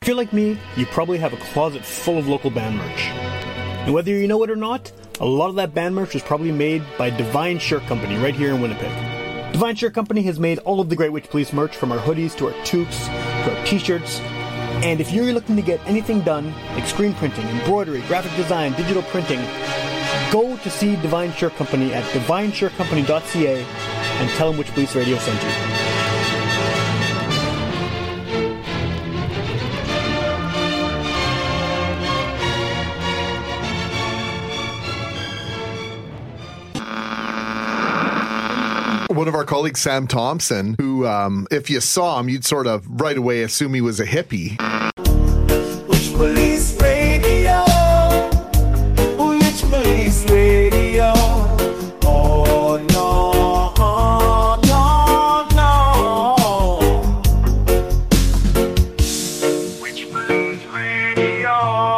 If you're like me, you probably have a closet full of local band merch. And whether you know it or not, a lot of that band merch was probably made by Divine Shirt Company right here in Winnipeg. Divine Shirt Company has made all of the Great Witch Police merch, from our hoodies to our toques to our t-shirts. And if you're looking to get anything done, like screen printing, embroidery, graphic design, digital printing, go to see Divine Shirt Company at divineshirtcompany.ca and tell them Witch Police Radio sent you. One of our colleagues, Sam Thompson, who, if you saw him, you'd sort of right away assume he was a hippie. Witch Police Radio, Witch Police Radio. Oh no, no, no. Witch Police Radio.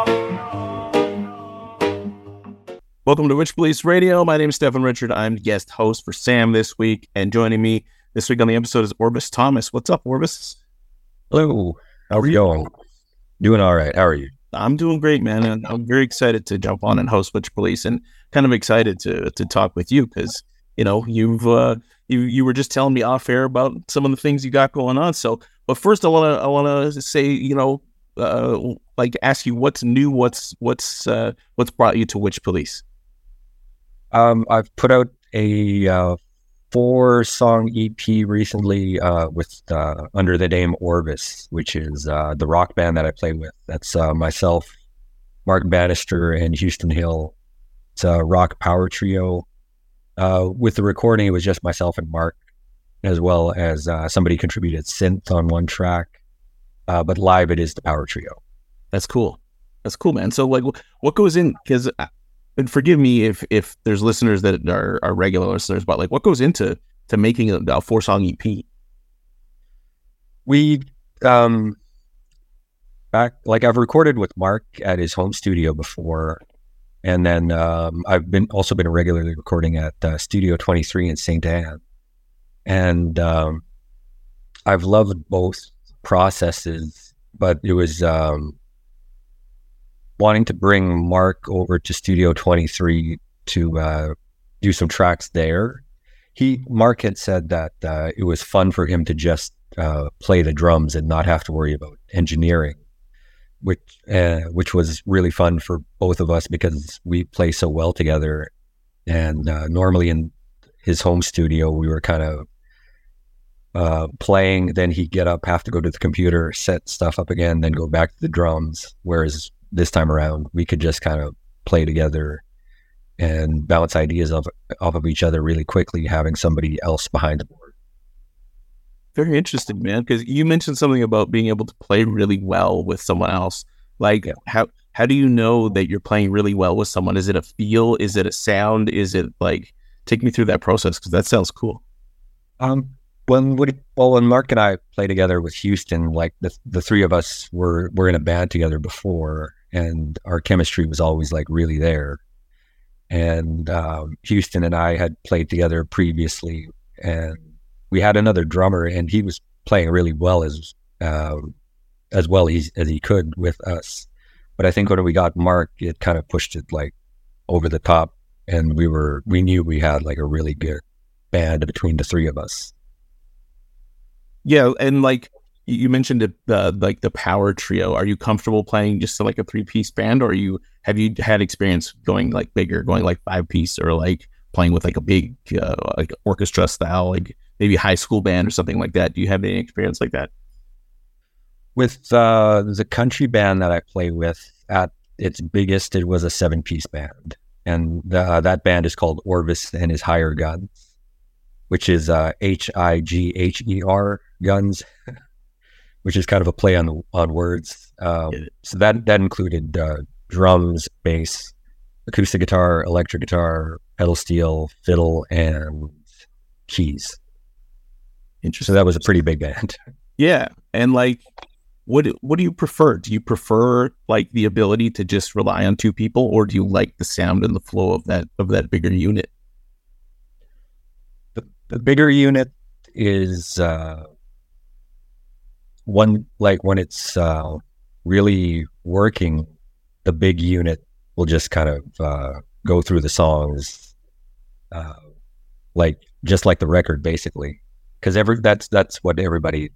Welcome to Witch Police Radio. My name is Stephen Richard. I'm the guest host for Sam this week, and joining me this week on the episode is Orbis Thomas. What's up, Orbis? Hello. How's it going? Doing all right. How are you? I'm doing great, man. And I'm very excited to jump on and host Witch Police, and kind of excited to talk with you because you were just telling me off air about some of the things you got going on. So, but first, I wanna say ask you what's new, what's brought you to Witch Police. I've put out a 4-song EP recently with under the name Orbis, which is the rock band that I play with. That's myself, Mark Bannister, and Houston Hill. It's a rock power trio. With the recording, it was just myself and Mark, as well as somebody contributed synth on one track. But live, it is the power trio. That's cool. That's cool, man. So, like, what goes in? Because, and forgive me if there's listeners that are regular listeners, but like, what goes into making a 4-song EP? We I've recorded with Mark at his home studio before, and then I've also been regularly recording at Studio 23 in St. Anne, and I've loved both processes, but it was wanting to bring Mark over to Studio 23 to do some tracks there. Mark had said that it was fun for him to just play the drums and not have to worry about engineering, which was really fun for both of us because we play so well together. And normally in his home studio, we were kind of playing, then he'd get up, have to go to the computer, set stuff up again, then go back to the drums. Whereas this time around, we could just kind of play together and bounce ideas off of each other really quickly, having somebody else behind the board. Very interesting, man, because you mentioned something about being able to play really well with someone else. Like, how do you know that you're playing really well with someone? Is it a feel? Is it a sound? Is it like, take me through that process, because that sounds cool. When Mark and I play together with Houston, like the three of us were in a band together before, and our chemistry was always like really there. And Houston and I had played together previously, and we had another drummer, and he was playing really well as well as he could with us. But I think when we got Mark, it kind of pushed it like over the top, and we knew we had like a really good band between the three of us. Yeah, and like you mentioned like the power trio. Are you comfortable playing just like a 3-piece band, or have you had experience going like bigger, going like 5-piece, or like playing with like a big like orchestra style, like maybe high school band or something like that? Do you have any experience like that? With the country band that I play with, at its biggest, it was a 7-piece band, and that band is called Orvis and His Higher Guns, which is Higher Guns, which is kind of a play on words. So that included drums, bass, acoustic guitar, electric guitar, pedal steel, fiddle, and keys. Interesting. So that was a pretty big band. Yeah, and like, what do you prefer? Do you prefer like the ability to just rely on 2 people, or do you like the sound and the flow of that bigger unit? The bigger unit is one, like when it's really working, the big unit will just kind of go through the songs, like just like the record, basically. Because that's what everybody,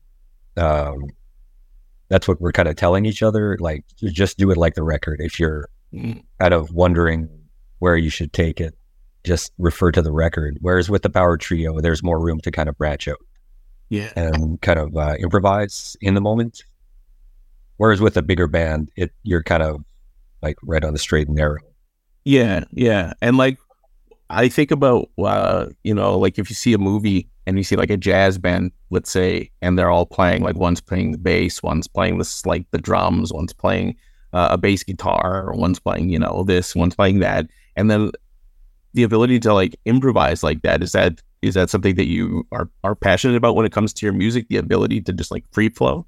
that's what we're kind of telling each other. Like, just do it like the record. If you're kind of wondering where you should take it, just refer to the record. Whereas with the power trio, there's more room to kind of branch out. Yeah. And kind of improvise in the moment. Whereas with a bigger band, you're kind of like right on the straight and narrow. Yeah, yeah. And like, I think about, like if you see a movie and you see like a jazz band, let's say, and they're all playing, like one's playing the bass, one's playing this, like the drums, one's playing a bass guitar, or one's playing, this, one's playing that. And then the ability to like improvise like that, is that something that you are passionate about when it comes to your music, the ability to just like free flow?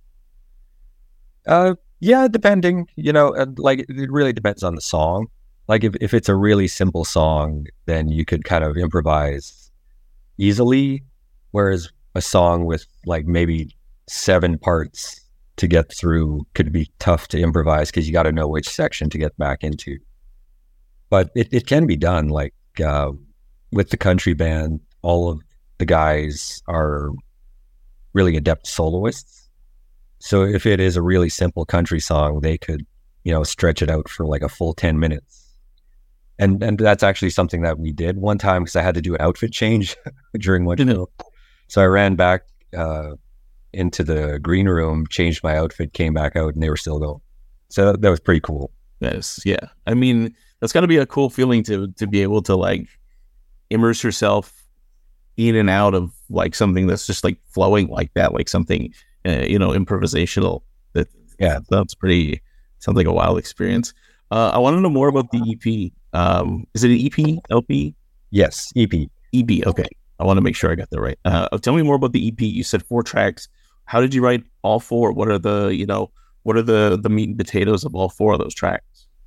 Yeah, depending, like it really depends on the song. Like if it's a really simple song, then you could kind of improvise easily. Whereas a song with like maybe 7 parts to get through could be tough to improvise, because you got to know which section to get back into. But it can be done. Like with the country band, all of the guys are really adept soloists. So if it is a really simple country song, they could, stretch it out for like a full 10 minutes. And that's actually something that we did one time, because I had to do an outfit change during one show. So I ran back into the green room, changed my outfit, came back out, and they were still going. So that was pretty cool. Yes, yeah. I mean, that's got to be a cool feeling to be able to like immerse yourself in and out of like something that's just like flowing like that, like something improvisational. Sounds like a wild experience. I want to know more about the EP. Is it an EP, LP? Yes, EP. EP. Okay, I want to make sure I got that right. Tell me more about the EP. You said 4 tracks. How did you write all 4? What are the the meat and potatoes of all 4 of those tracks?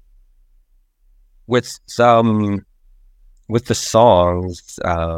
With the songs,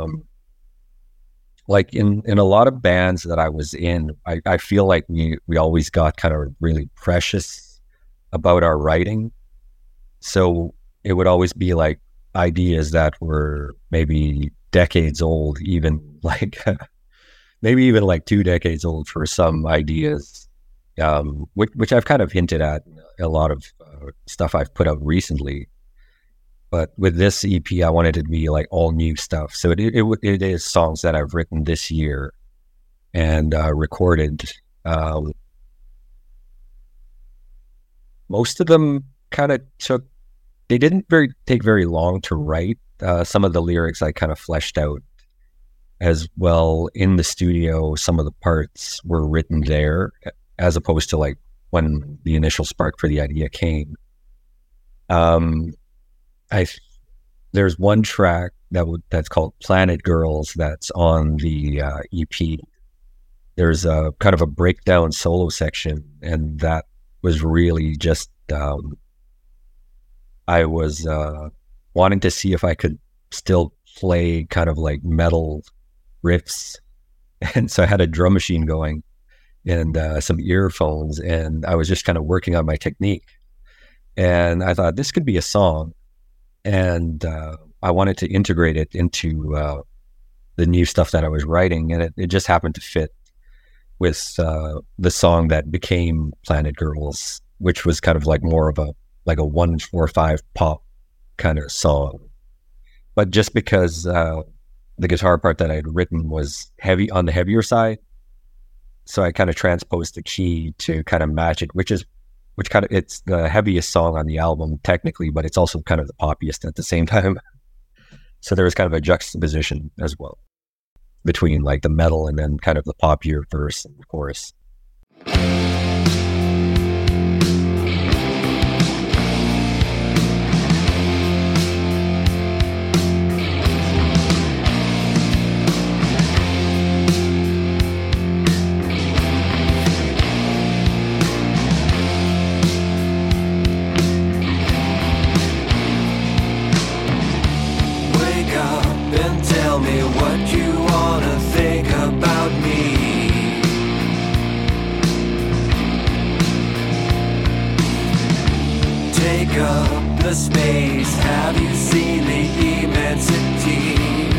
like in a lot of bands that I was in, I feel like we always got kind of really precious about our writing. So it would always be like ideas that were maybe decades old, even like maybe even like 2 decades old for some ideas, which I've kind of hinted at a lot of stuff I've put out recently. But with this EP, I wanted it to be like all new stuff. So it is songs that I've written this year and recorded. Most of them kind of they didn't take very long to write. Some of the lyrics I kind of fleshed out as well in the studio. Some of the parts were written there, as opposed to like when the initial spark for the idea came. There's one track that's called Planet Girls that's on the EP. There's a kind of a breakdown solo section, and that was really just I was wanting to see if I could still play kind of like metal riffs, and so I had a drum machine going and some earphones, and I was just kind of working on my technique. And I thought this could be a song, and I wanted to integrate it into the new stuff that I was writing, and it just happened to fit with the song that became Planet Girls, which was kind of like more of a 1-4-5 pop kind of song. But just because the guitar part that I had written was heavy on the heavier side, so I kind of transposed the key to kind of match it, which it's the heaviest song on the album technically, but it's also kind of the poppiest at the same time. So there was kind of a juxtaposition as well between like the metal and then kind of the poppier verse and chorus. up the space. Have you seen the immensity?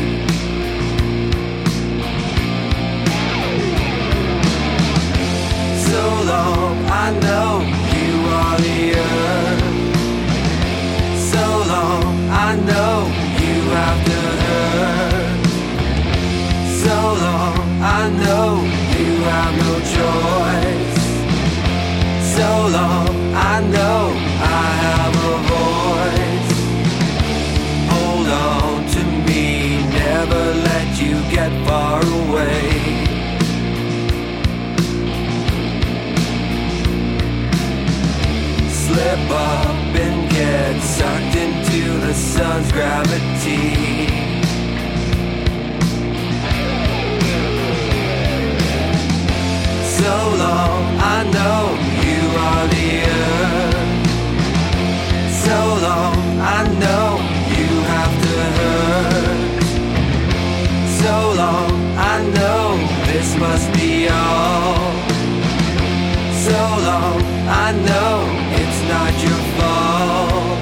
So long, I know you are the earth. So long, I know you have to hurt. So long, I know you have no choice. So long, I know I have a voice. Hold on to me, never let you get far away. Slip up and get sucked into the sun's gravity. So long, I know you are the earth. So long, I know you have to hurt. So long, I know this must be all. So long, I know it's not your fault.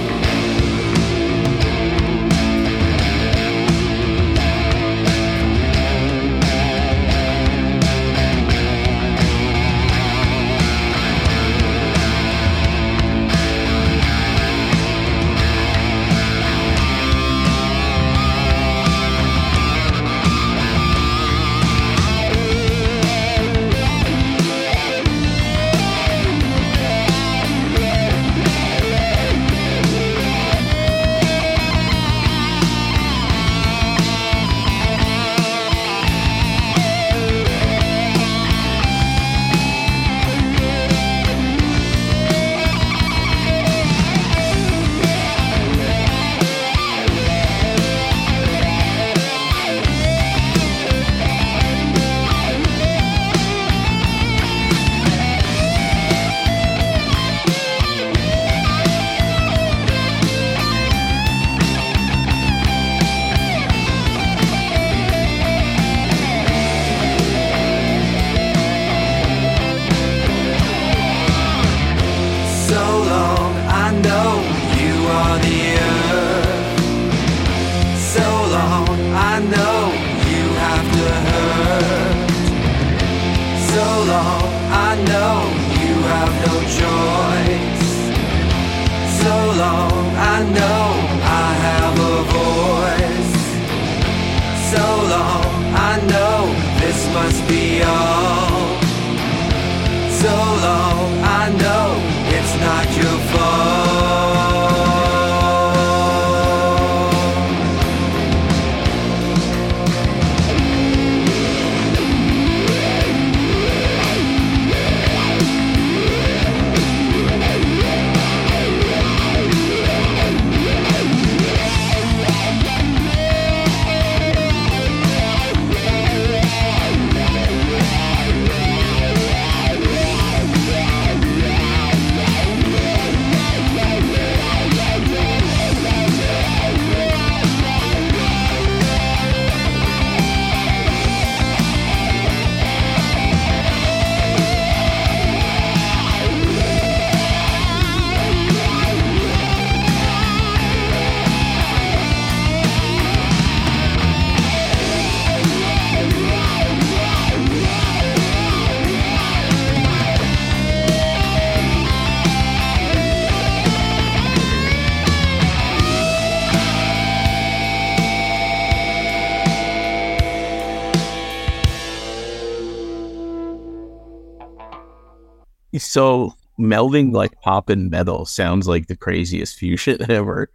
So melding like pop and metal sounds like the craziest fusion ever.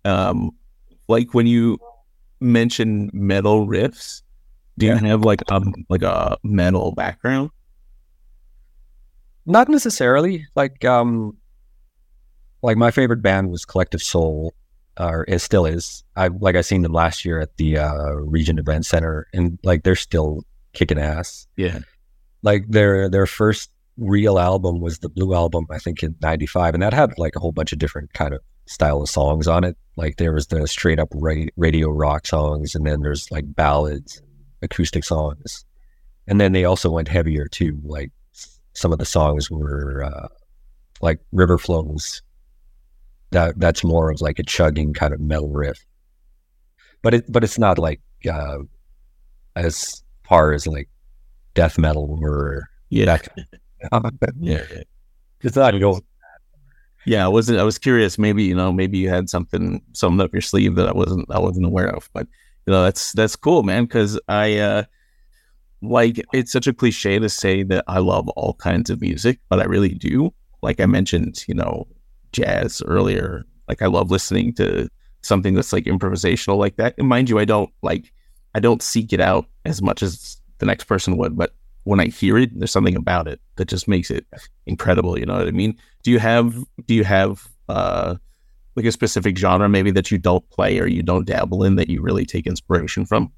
Like when you mention metal riffs, do you have like a metal background? Not necessarily. Like my favorite band was Collective Soul, or it still is. I seen them last year at the Regent Event Center, and like they're still kicking ass. Yeah. Like their first real album was the Blue Album, I think in '95, and that had like a whole bunch of different kind of style of songs on it. Like there was the straight up radio rock songs, and then there's like ballads, acoustic songs, and then they also went heavier too. Like some of the songs were like River Flows, that's more of like a chugging kind of metal riff. But it's not like as far as like death metal or Yeah. that. Yeah. It's not going. Yeah, I was curious. Maybe you had something up your sleeve that I wasn't aware of. But that's cool, man. Because I like, it's such a cliche to say that I love all kinds of music, but I really do. Like I mentioned, jazz earlier. Like I love listening to something that's like improvisational like that. And mind you, I don't seek it out as much as the next person would, but when I hear it, there's something about it that just makes it incredible. You know what I mean? Do you have like a specific genre maybe that you don't play or you don't dabble in that you really take inspiration from?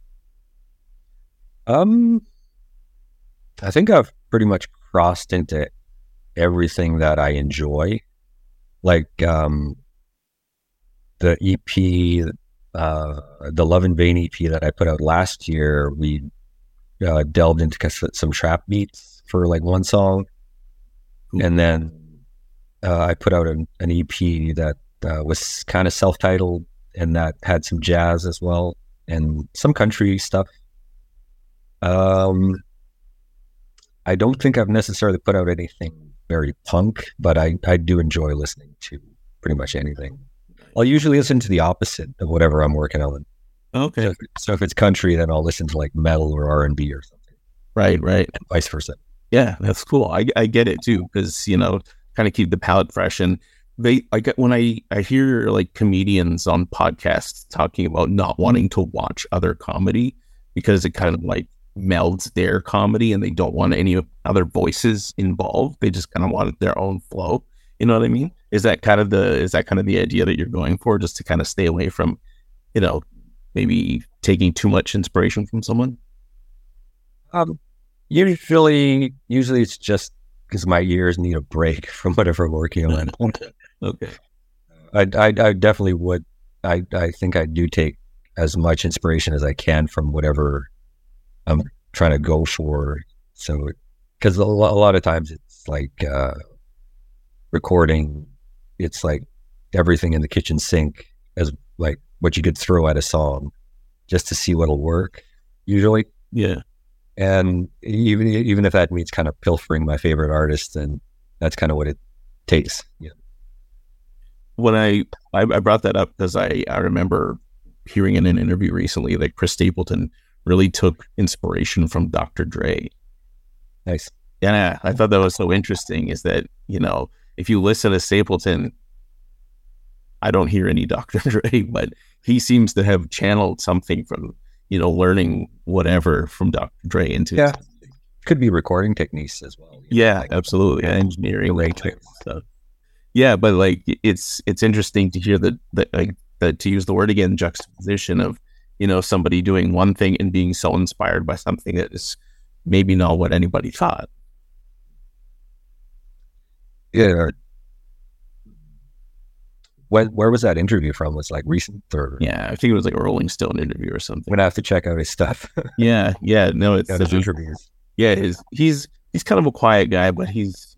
I think I've pretty much crossed into everything that I enjoy. Like the EP, the Love in Vain EP that I put out last year, we delved into some trap beats for like one song. Cool. And then I put out an EP that was kind of self-titled and that had some jazz as well and some country stuff. I don't think I've necessarily put out anything very punk, but I do enjoy listening to pretty much anything. I'll usually listen to the opposite of whatever I'm working on. Okay. So if it's country, then I'll listen to like metal or R&B or something. Right. And vice versa. Yeah, that's cool. I get it too, because kind of keep the palate fresh. And when I hear like comedians on podcasts talking about not wanting to watch other comedy because it kind of like melds their comedy and they don't want any other voices involved. They just kind of want their own flow. You know what I mean? Is that kind of the idea that you're going for, just to kind of stay away from, maybe taking too much inspiration from someone? Usually it's just because my ears need a break from whatever I'm working on. Okay. I definitely would. I think I do take as much inspiration as I can from whatever I'm trying to go for. So, because a lot of times it's like recording, it's like everything in the kitchen sink as like what you could throw at a song just to see what'll work usually. Yeah. And even if that means kind of pilfering my favorite artists, then that's kind of what it takes. Yeah. When I brought that up because I remember hearing in an interview recently that Chris Stapleton really took inspiration from Dr. Dre. Nice. Yeah, I thought that was so interesting, is that, if you listen to Stapleton, I don't hear any Dr. Dre, but he seems to have channeled something from, learning whatever from Dr. Dre into. Yeah. Could be recording techniques as well. Yeah, absolutely. Engineering, like stuff. Yeah, but like it's interesting to hear that to use the word again, juxtaposition of, somebody doing one thing and being so inspired by something that is maybe not what anybody thought. Yeah. Where was that interview from? Was it like recent or? Yeah, I think it was like a Rolling Stone interview or something. I'm gonna have to check out his stuff. Yeah. No, it's his interviews. Yeah, he's kind of a quiet guy, but he's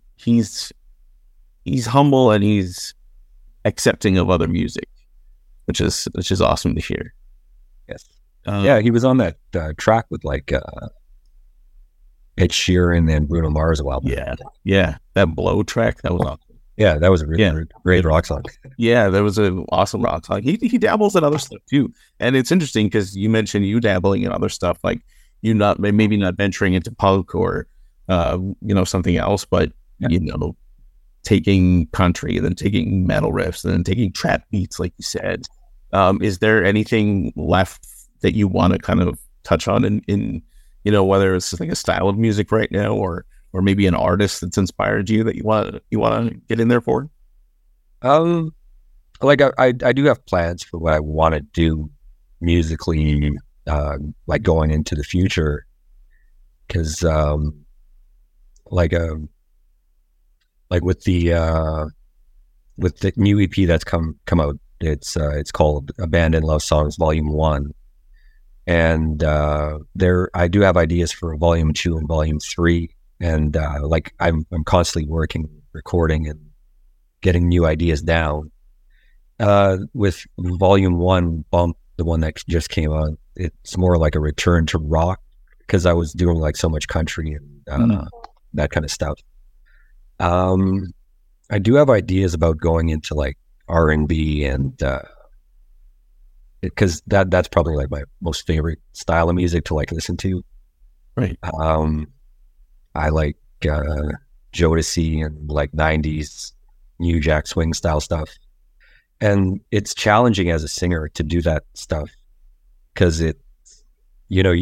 humble and he's accepting of other music, which is awesome to hear. Yes. Yeah, he was on that track with like Ed Sheeran and Bruno Mars a while back. Yeah, that Blow track, that was awesome. Yeah, that was a really great rock song. Yeah, that was an awesome rock song. He dabbles in other stuff too, and it's interesting because you mentioned you dabbling in other stuff, like you maybe not venturing into punk or something else, but taking country, then taking metal riffs, and then taking trap beats, like you said. Is there anything left that you want to kind of touch on in whether it's like a style of music right now or maybe an artist that's inspired you that you want to get in there for? Like I do have plans for what I want to do musically, like going into the future, because like with the new EP that's come out, it's called Abandoned Love Songs Volume 1, and I do have ideas for Volume 2 and Volume 3. And like I'm constantly recording and getting new ideas down. With Volume 1, Bump, the one that just came out, it's more like a return to rock because I was doing like so much country and that kind of stuff. I do have ideas about going into like R&B and because that's probably like my most favorite style of music to like listen to. Right. I like Jodeci and like 90s New Jack Swing style stuff. And it's challenging as a singer to do that stuff because it, you know,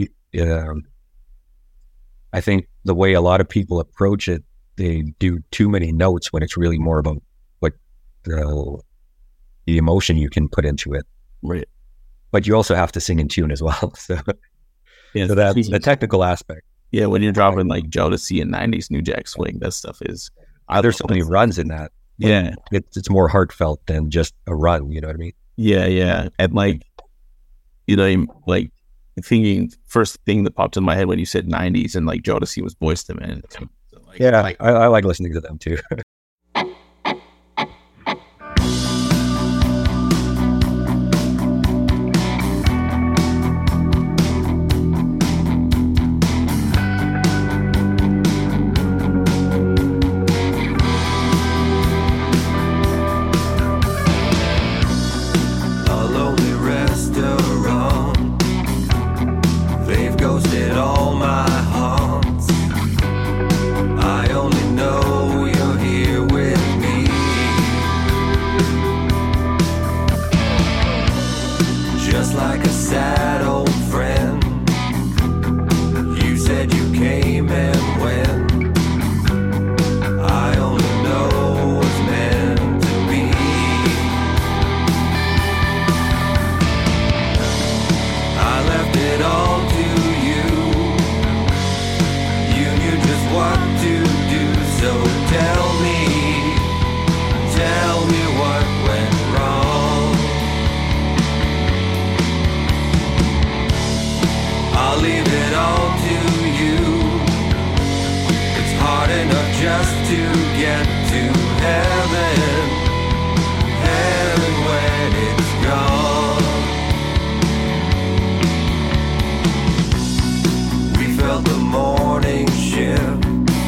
I think the way a lot of people approach it, they do too many notes when it's really more about what the emotion you can put into it. Right. But you also have to sing in tune as well. So, Yeah, so that's the technical aspect. Yeah, when you're dropping like Jodeci and 90s New Jack Swing, that stuff is... There's so many runs in that. Yeah. It's more heartfelt than just a run, you know what I mean? Yeah, yeah. And like, you know, like thinking, first thing that popped in my head when you said 90s and like Jodeci was Boyz II Men. So like, Yeah, like, I like listening to them too. A lonely restaurant. They've ghosted all my haunts. I only know you're here with me. Just like a sad old friend. You said you came and went. I only know what's meant to be. I left it all to you. You knew just what to do, so tell me what went wrong. I'll leave it all to you. It's hard enough just to get to heaven, heaven when it's gone. We felt the morning shift,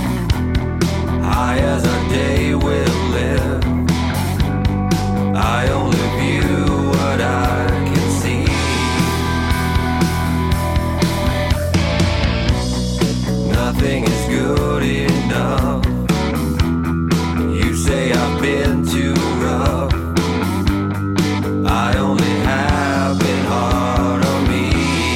high as our day will live. I only view what I can see. Nothing is good enough. You say I've been too rough. I only have been hard on me.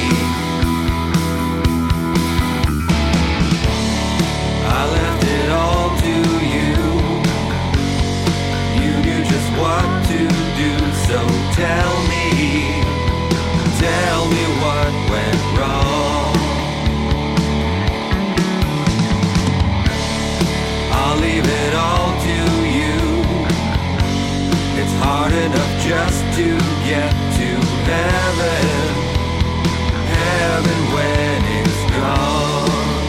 I left it all to you. You knew just what to do, so tell me what went wrong. I'll leave it all to you. It's hard enough just to get to heaven, heaven when it's gone.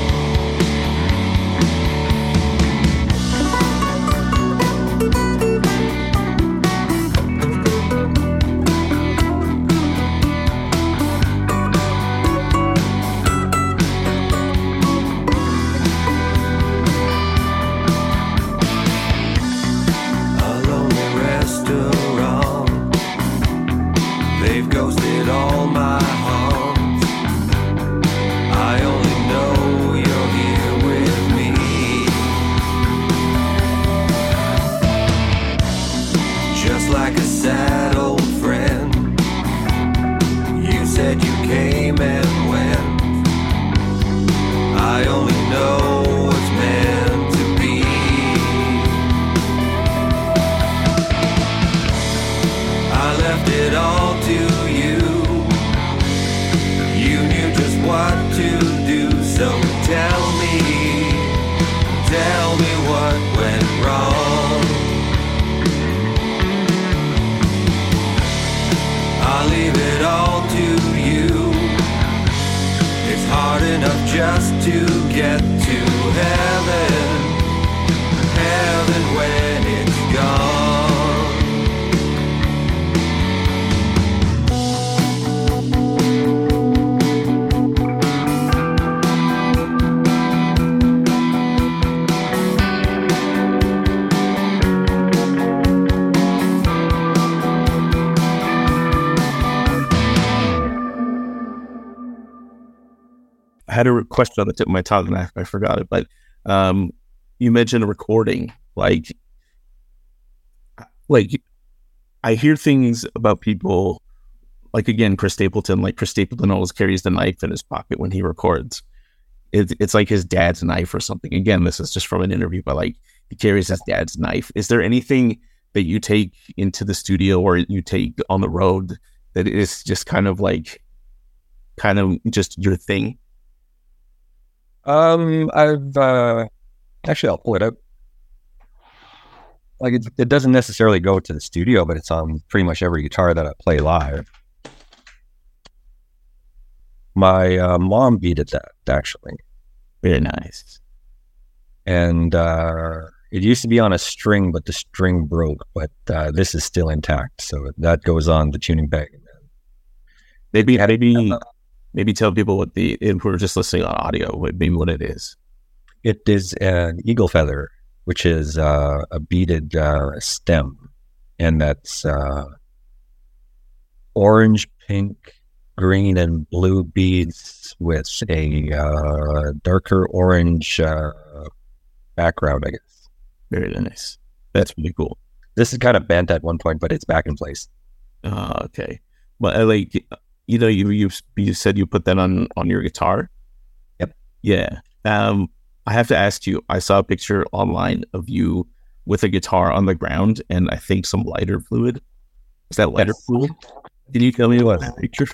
A lonely restaurant. They've ghosted all my haunts. I only know you're here with me. Just like a sad old friend. You said you came and went. I only know what's meant to be. I left it all to you. You knew just what to do, so tell me what went wrong. I'll leave it all to you. It's hard enough just to get to heaven, heaven when it's gone. had a question on the tip of my tongue and I forgot it, but you mentioned recording. Like I hear things about people, like again, Chris Stapleton. Like Chris Stapleton always carries the knife in his pocket when he records. It's like his dad's knife or something. Again, this is just from an interview, but like he carries his dad's knife. Is there anything that you take into the studio or you take on the road that is just kind of just your thing? I've actually, I'll pull it up. Like it doesn't necessarily go to the studio, but it's on pretty much every guitar that I play live. My mom beaded that, actually. Very nice. And it used to be on a string, but the string broke. But this is still intact, so that goes on the tuning bag. Maybe tell people what if we're just listening on audio, maybe what it is. It is an eagle feather, which is a beaded stem, and that's orange, pink, green, and blue beads with a darker orange background, I guess. Very nice. That's really cool. This is kind of bent at one point, but it's back in place. Okay. Well, you said you put that on your guitar. Yep. Yeah. I have to ask you, I saw a picture online of you with a guitar on the ground and I think some lighter fluid. Is that lighter fluid? Can you tell me what that picture?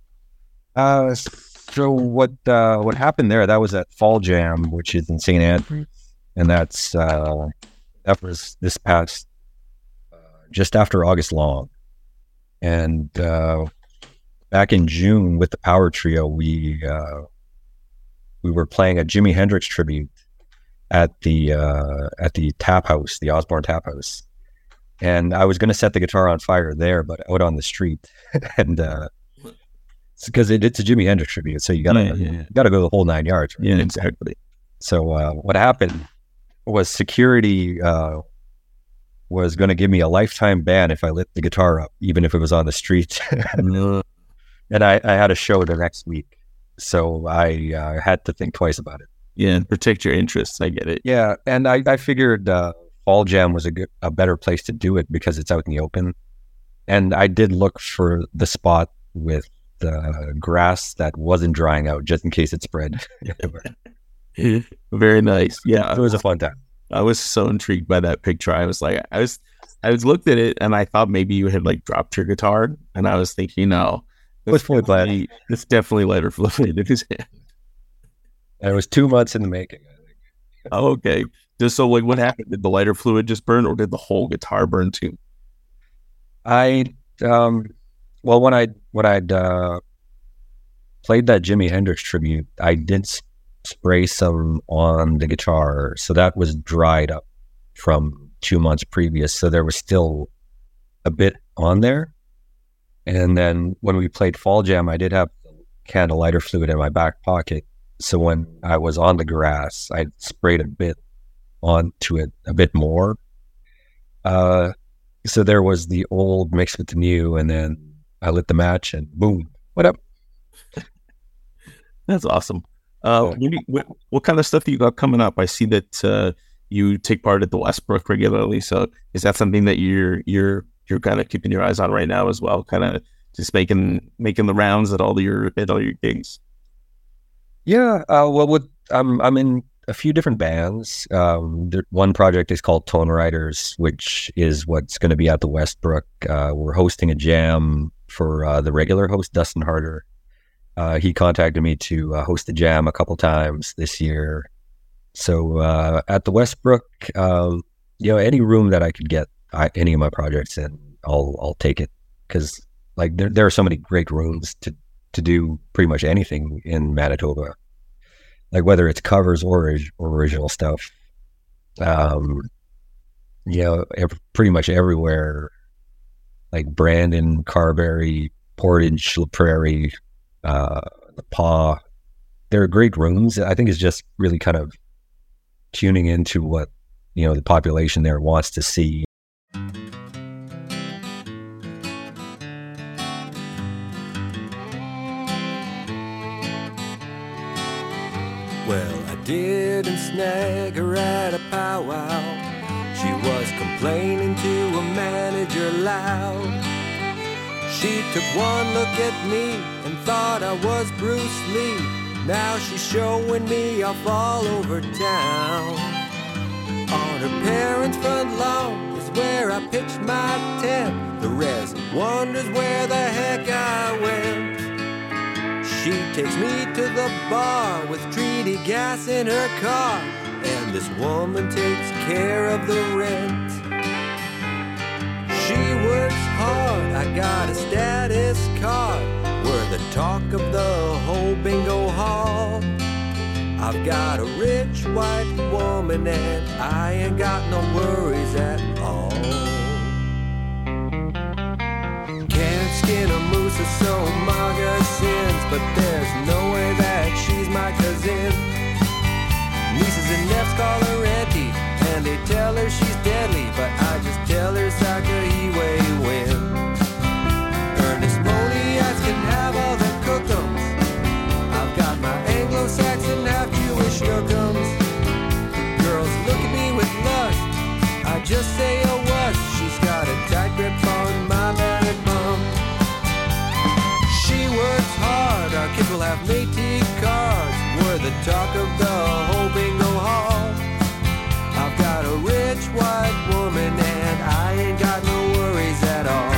So what happened there, that was at Fall Jam, which is in St. Andrews. And that was this past, just after August Long. And back in June with the Power Trio, we were playing a Jimi Hendrix tribute at the Tap House, the Osborne Tap House, and I was going to set the guitar on fire there, but out on the street, and because it's a Jimi Hendrix tribute, so you gotta go the whole 9 yards. Right? Yeah, exactly. So what happened was security was going to give me a lifetime ban if I lit the guitar up, even if it was on the street. And I had a show the next week. So I had to think twice about it. Yeah, and protect your interests. I get it. Yeah, and I figured Fall Jam was a better place to do it because it's out in the open. And I did look for the spot with the grass that wasn't drying out, just in case it spread. Very nice. Yeah, it was a fun time. I was so intrigued by that picture. I was like, I was looked at it and I thought maybe you had like dropped your guitar, and I was thinking, no. It's fully glad. It's definitely lighter fluid in his hand. And it was 2 months in the making, I think. Oh, okay. Just so, like, what happened? Did the lighter fluid just burn, or did the whole guitar burn too? When I'd played that Jimi Hendrix tribute, I did spray some on the guitar, so that was dried up from 2 months previous. So there was still a bit on there. And then when we played Fall Jam, I did have a can of lighter fluid in my back pocket. So when I was on the grass, I sprayed a bit onto it, a bit more. So there was the old mixed with the new, and then I lit the match and boom, what up? That's awesome. What kind of stuff do you got coming up? I see that you take part at the Westbrook regularly. So is that something that you're kind of keeping your eyes on right now as well, kind of just making the rounds at all your gigs? Yeah, I'm in a few different bands. One project is called Tone Riders, which is what's going to be at the Westbrook. We're hosting a jam for the regular host, Dustin Harder. He contacted me to host a jam a couple times this year. So at the Westbrook, any room that I could get any of my projects in, I'll take it, because like there are so many great rooms to do pretty much anything in Manitoba, like whether it's covers or original stuff. Pretty much everywhere, like Brandon, Carberry, Portage, La Prairie, La Pas. There are great rooms. I think it's just really kind of tuning into what the population there wants to see. snag her at a powwow. She was complaining to a manager loud. She took one look at me and thought I was Bruce Lee. Now she's showing me off all over town. On her parents' front lawn is where I pitched my tent. The rest wonders where the heck I went. She takes me to the bar with treaty gas in her car, and this woman takes care of the rent. She works hard, I got a status card. We're the talk of the whole bingo hall. I've got a rich white woman and I ain't got no worries at all. Can't skin a moose or sew moccasins, but there's no way that she's my cousin. Nieces and nephews call her auntie, and they tell her she's deadly, but I just tell her Sakahiwe win. Ernest Moniacs can have all the cookums. I've got my Anglo-Saxon half-Jewish nookums. Girls look at me with lust, I just say a wuss. She's got a tight grip on my battered bum. She works hard, our kids will have Métis cards. We're the talk of the whole bingo hall. I've got a rich white woman and I ain't got no worries at all.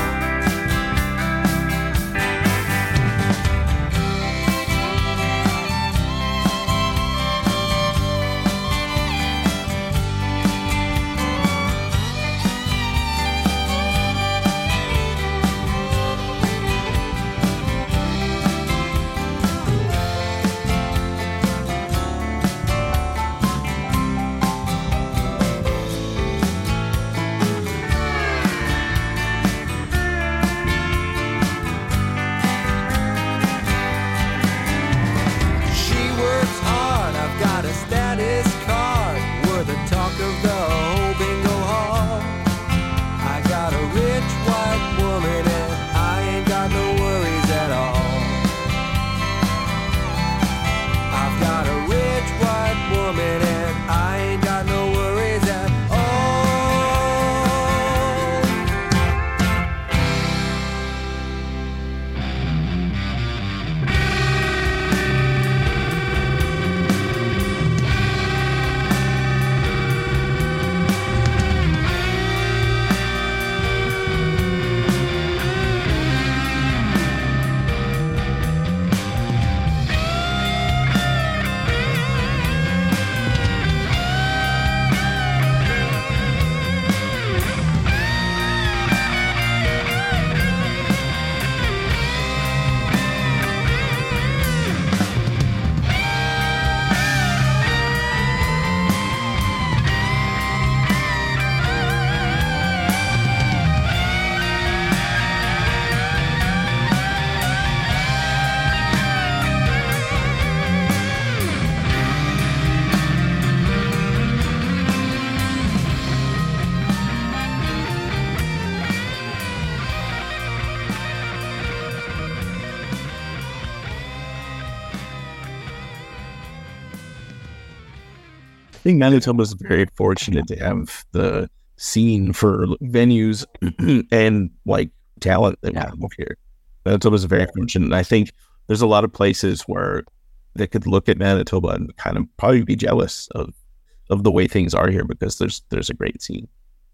I think Manitoba is very fortunate to have the scene for venues and like talent that we have here. Manitoba is very fortunate. And I think there's a lot of places where they could look at Manitoba and kind of probably be jealous of the way things are here because there's a great scene.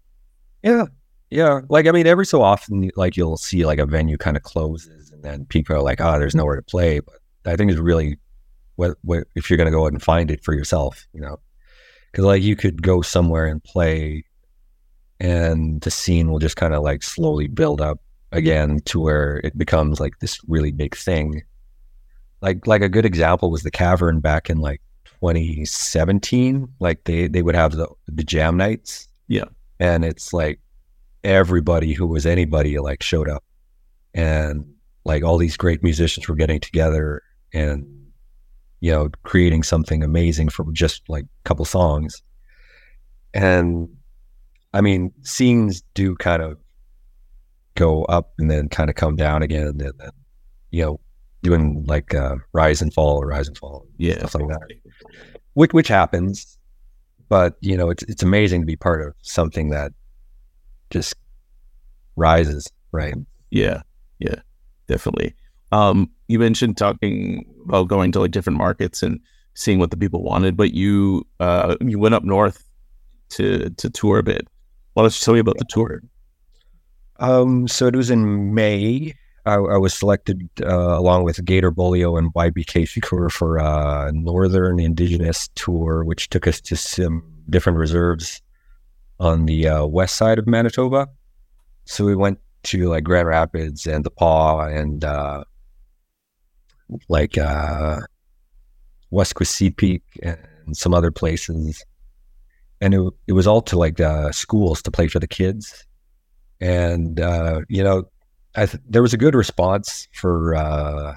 Yeah. Like, I mean, every so often, like you'll see like a venue kind of closes and then people are like, oh, there's nowhere to play. But I think it's really what if you're going to go out and find it for yourself, you know, because like you could go somewhere and play and the scene will just kind of like slowly build up again to where it becomes like this really big thing. Like a good example was the Cavern back in like 2017. Like they would have the jam nights. Yeah. And it's like everybody who was anybody like showed up and like all these great musicians were getting together and, you know, creating something amazing from just like a couple songs. And I mean, scenes do kind of go up and then kind of come down again. And then, you know, doing like rise and fall, yeah, stuff like that, which happens. But it's amazing to be part of something that just rises, right? Yeah, definitely. You mentioned talking about going to like different markets and seeing what the people wanted, but you went up north to tour a bit. Why don't you tell me about the tour? So it was in May. I was selected along with Gator Bolio and YBK Shakur for a Northern Indigenous tour, which took us to some different reserves on the west side of Manitoba. So we went to like Grand Rapids and the Paw and West Quisipic and some other places. And it was all to like schools to play for the kids. And, there was a good response for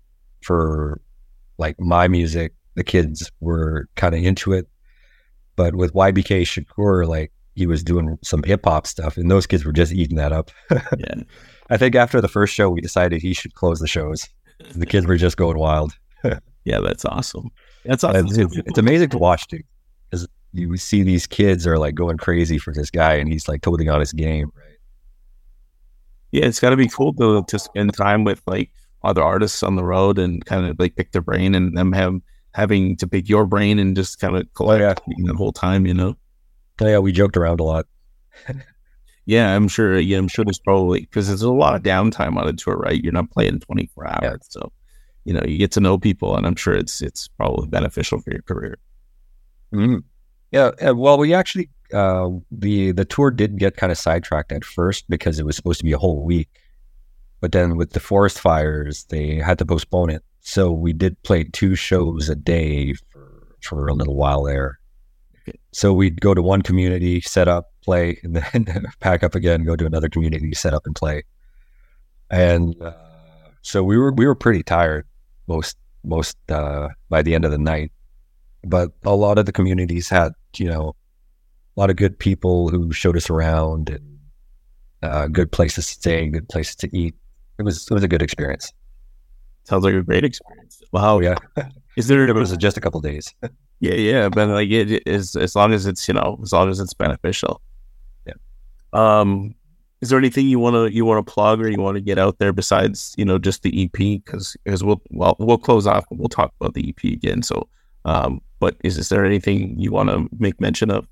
like my music. The kids were kind of into it. But with YBK Shakur, like he was doing some hip hop stuff and those kids were just eating that up. Yeah. I think after the first show, we decided he should close the shows. The kids were just going wild. Yeah, that's awesome. That's awesome. It's amazing to watch, dude. Because you see these kids are like going crazy for this guy and he's like totally on his game, right? Yeah, it's got to be cool to spend time with like other artists on the road and kind of like pick their brain and them having to pick your brain and just kind of collect the whole time, Oh, yeah, we joked around a lot. Yeah, I'm sure. Yeah, I'm sure there's probably because there's a lot of downtime on a tour, right? You're not playing 24 hours, so you get to know people, and I'm sure it's probably beneficial for your career. Mm-hmm. Yeah, well, we actually the tour did get kind of sidetracked at first because it was supposed to be a whole week, but then with the forest fires, they had to postpone it. So we did play 2 shows a day for a little while there. Okay. So we'd go to one community, set up, play, and then pack up again, go to another community, set up and play. And so we were pretty tired most by the end of the night. But a lot of the communities had, a lot of good people who showed us around and good places to stay, good places to eat. It was a good experience. Sounds like a great experience. Wow. Yeah. It was just a couple of days. Yeah, but like it is as long as it's as long as it's beneficial. Yeah. Is there anything you want to plug or you want to get out there besides just the EP? Because we'll close off and we'll talk about the EP again. So, but is there anything you want to make mention of?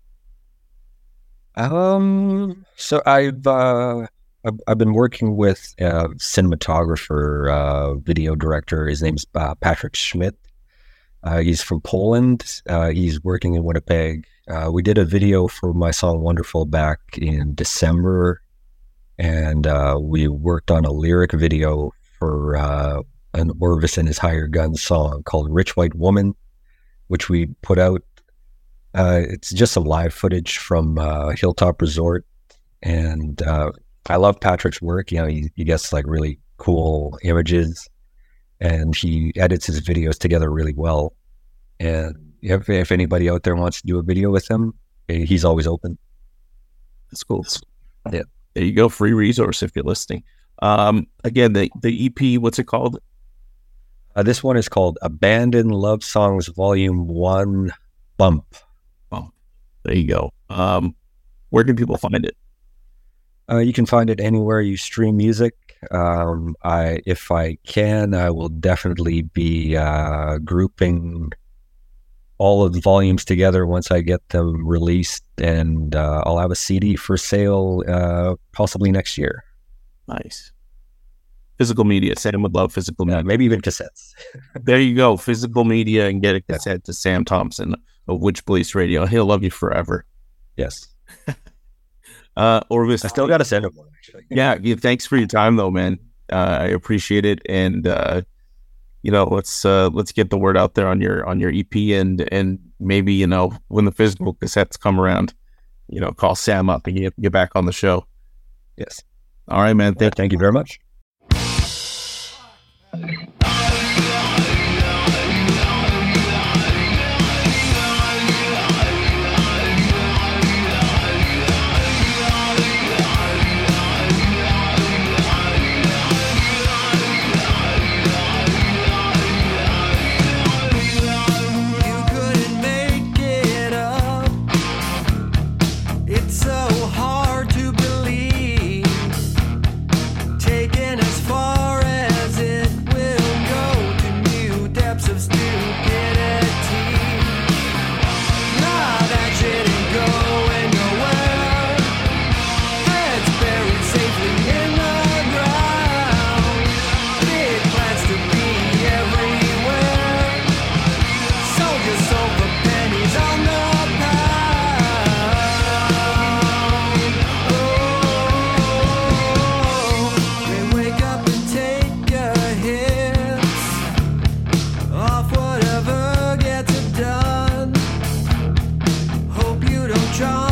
So I've been working with a cinematographer, video director. His name's Patrick Schmidt. He's from Poland. He's working in Winnipeg. We did a video for my song Wonderful back in December, and we worked on a lyric video for an Orvis and His Hired Guns song called Rich White Woman, which we put out. It's just some live footage from Hilltop Resort, and I love Patrick's work. He gets like really cool images, and he edits his videos together really well. And if anybody out there wants to do a video with him, he's always open. That's cool. Yeah. There you go. Free resource if you're listening. Again, the EP, what's it called? This one is called Abandoned Love Songs Volume 1 Bump. There you go. Where can people find it? You can find it anywhere you stream music. If I can, I will definitely be grouping all of the volumes together once I get them released, and I'll have a CD for sale possibly next year. Nice. Physical media. Sam would love physical media. Maybe even cassettes. There you go. Physical media, and get a cassette to Sam Thompson of Witch Police Radio. He'll love you forever. Yes. Orvis, I still got to send him one, actually. Yeah. Thanks for your time, though, man. I appreciate it, and let's get the word out there on your EP, and maybe when the physical cassettes come around, call Sam up and get back on the show. Yes. All right, man. Thank you very much. You couldn't make it up. strong.